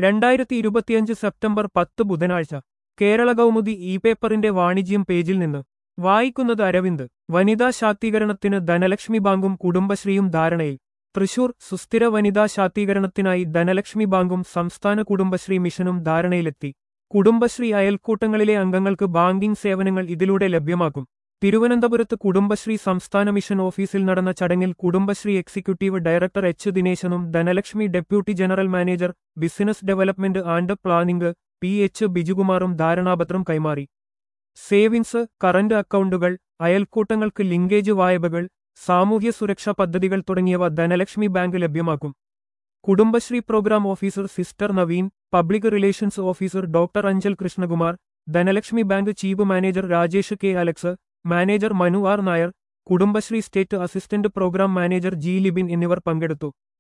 2025 September 10 ബുധനാഴ്ച Kerala Kaumudi E പേപ്പറിന്റെ വാണിജ്യം പേജിൽ നിന്ന് വായിക്കുന്നത് അരവിന്ദ്. വനിതാ ശാക്തീകരണത്തിന് ധനലക്ഷ്മി ബാങ്കും കുടുംബശ്രീയും ധാരണയിൽ. തൃശൂർ. സുസ്ഥിര വനിതാ ശാക്തീകരണത്തിനായി ധനലക്ഷ്മി ബാങ്കും സംസ്ഥാന കുടുംബശ്രീ മിഷനും ധാരണയിലെത്തി. കുടുംബശ്രീ അയൽക്കൂട്ടങ്ങളിലെ അംഗങ്ങൾക്ക് ബാങ്കിംഗ് സേവനങ്ങൾ ഇതിലൂടെ ലഭ്യമാക്കും. തിരുവനന്തപുരത്ത് കുടുംബശ്രീ സംസ്ഥാന മിഷൻ ഓഫീസിൽ നടന്ന ചടങ്ങിൽ കുടുംബശ്രീ എക്സിക്യൂട്ടീവ് ഡയറക്ടർ എച്ച് ദിനേശനും Dhanalakshmi deputy general manager business development and planning P H ബിജുകുമാറും ധാരണാപത്രം കൈമാറി. സേവിങ്സ്, കറന്റ് അക്കൗണ്ടുകൾ, അയൽക്കൂട്ടങ്ങൾക്ക് ലിങ്കേജ് വായ്പകൾ, സാമൂഹ്യ സുരക്ഷാ പദ്ധതികൾ തുടങ്ങിയവ ധനലക്ഷ്മി ബാങ്ക് ലഭ്യമാക്കും. Kudumbashree programme officer sister Naveen, public relations officer doctor Anchal Krishnakumar, Dhanalakshmi bank chief manager Rajesh K Alex, manager Manu R Nair, Kudumbashree state assistant programme manager G Libin എന്നിവർ പങ്കെടുത്തു.